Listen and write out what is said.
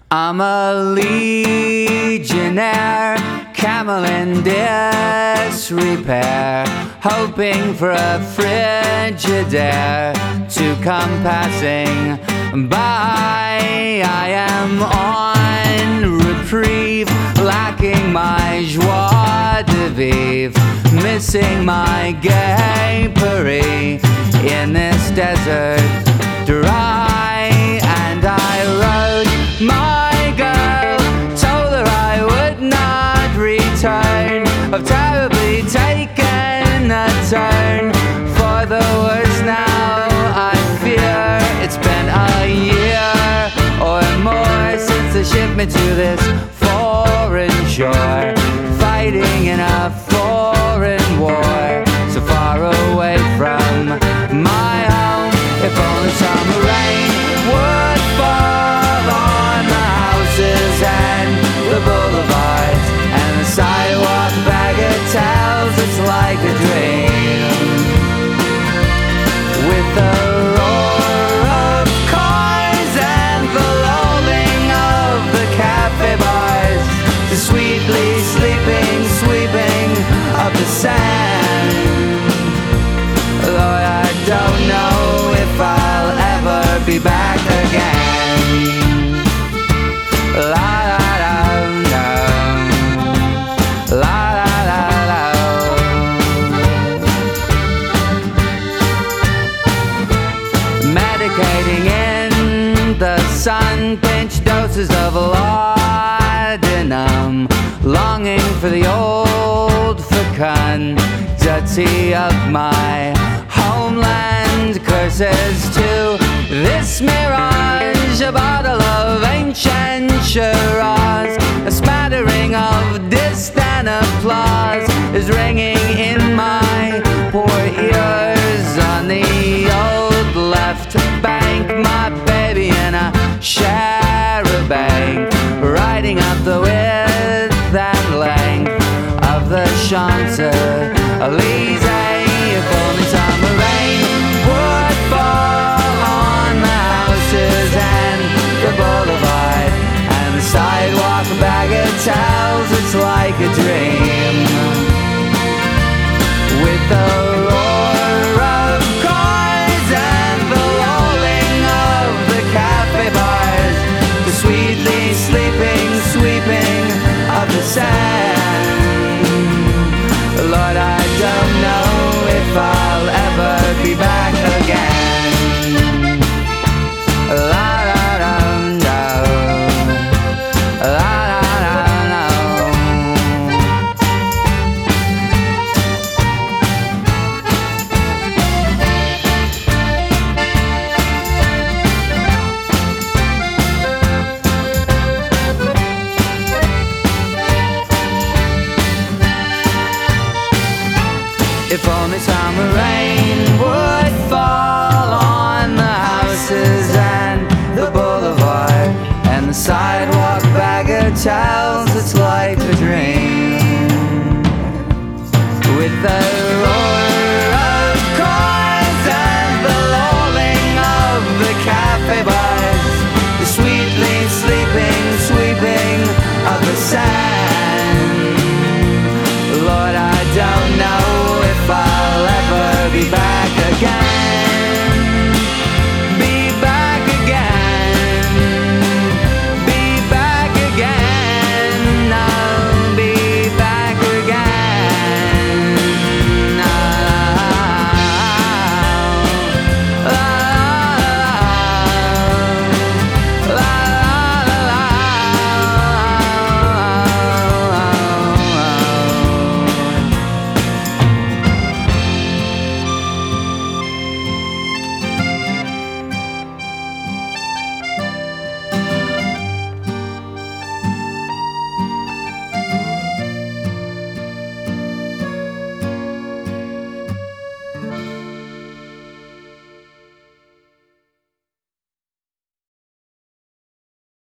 I'm a legionnaire, camel in disrepair, hoping for a Frigidaire to come passing by. I am on reprieve, lacking my joie de vivre, missing my gay Paris in this desert dry. And I wrote my girl, told her I would not return. I've terribly taken a turn for the worse now. I fear it's been a year or more since they shipped me to this foreign shore, fighting in a foreign war, so far away from my home. If only summer rain would fall on the houses and the boulevards and the sidewalk bagatelles, it's like a dream. With the roar of cars and the lolling of the cafe bars, the sweetly sleeping sweeping of the sand. Lord, I don't know if I'll ever be back again. La la la la, la la la la. Medicating in the sun, pinch doses of laudanum, longing for the old fecundity of my homeland. Curses to this mirage, a bottle of ancient Shiraz, a smattering of distant applause is ringing in my poor ears. On the old left bank, my baby in a charabanc, riding up the width and length of the Champs-Elysees. If only summer rain would fall on the houses and the boulevard and the sidewalk bagatelles, it's like a dream. With the roar of cars and the lolling of the cafe bars, the sweetly sleeping sweeping of the sand. Lord, I don't know if I'll ever be back again. La la la la, la la la la. If only summer rain would fall on the houses and the boulevard and the sidewalk bagatelles, it's like a dream. With the roar of cars and the lolling of the cafe bars, the sweetly sleeping sweeping of the sand. Lord, I don't know if I'll ever be back again.